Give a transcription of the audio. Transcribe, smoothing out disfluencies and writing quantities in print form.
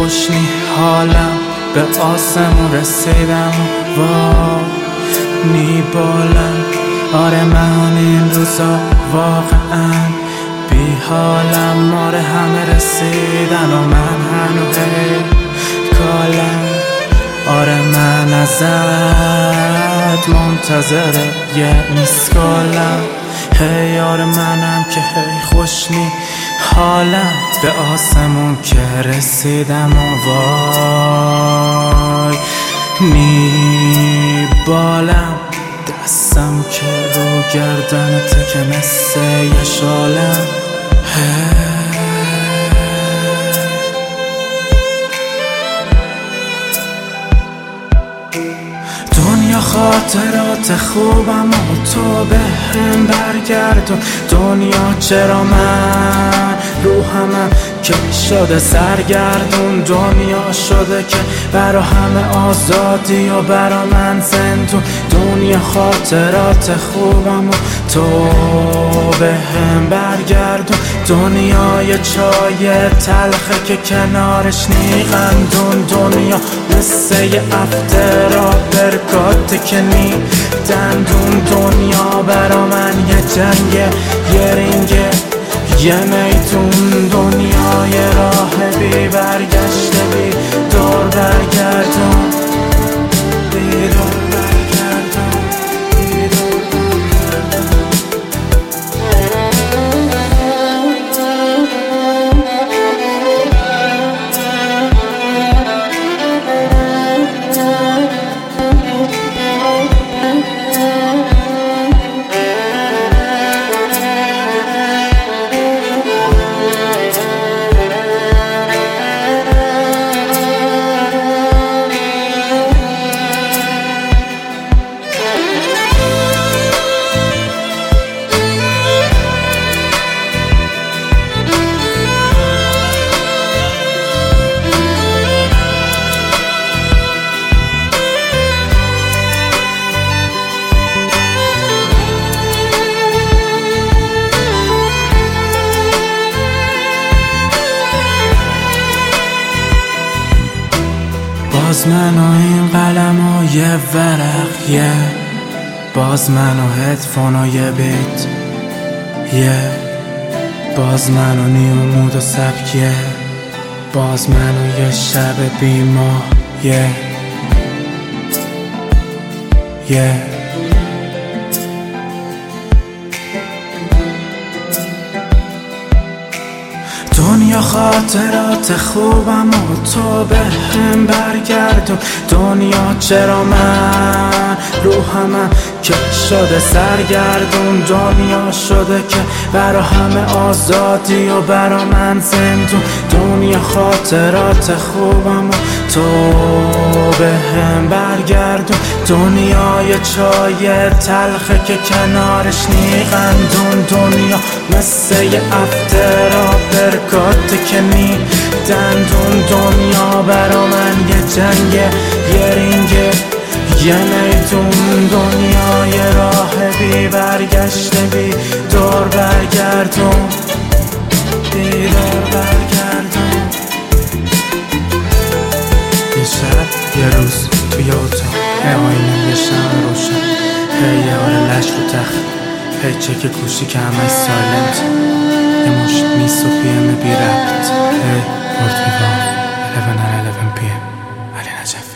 خوشنی حالم به آسمون رسیدم و نی بالم. آره من این روزا واقعا بی حالم. آره همه رسیدن و من هنوز کالم. آره من ازت منتظر یه میسکالم. هی آره منم که هی خوشنی حالم به آسمون که رسیدم و وای نی بالم. دستم که رو گردنته که مثل یه شالم. دنیا خاطرات خوبم و تو به هم برگردون. دنیا چرا من روحمم که شده سرگردون. دنیا شده که برا همه آزادی و برا من زندون. دنیا خاطرات خوبم و تو به هم برگردون. دنیا یه چای تلخه که کنارش نی قندون. دنیا مثل یه افترا برکاته که نی دندون. دنیا برا من یه جنگه، یه رینگه، یه میتون. دنیا یه راه بی برگشته، بی دور برگردون، بی دور برگردون، بی دور برگردون. باز من و این قلم و یه ورق، یه باز من و هدفون و یه بیت، یه باز من و نیومود و سبک، یه باز من و یه شب بی ماه، یه دنیا خاطرات خوبم و تو به هم برگردون. دنیا چرا من روحمم که شده سرگردون. دنیا شده که برا همه آزادی و برا من زندون. دنیا خاطرات خوبم و تو به هم برگردون. دنیا یه چای تلخه که کنارش نی قندون. دنیا مثل یه افترا برکاته که نی دندون. دنیا برا من یه جنگه، یه رینگه، یه میدون. دنیا یه راه بی برگشته، بی دور برگردون، بی دور برگردون. یه شب یه روز توی اتاق، آینه یه شمع روشن، هی آره لش رو تخت، هی چک گوشی که همه سایلنت، یه مشت میس و پیم بی ربط. هی مرد میوان 11 PM علی نجف.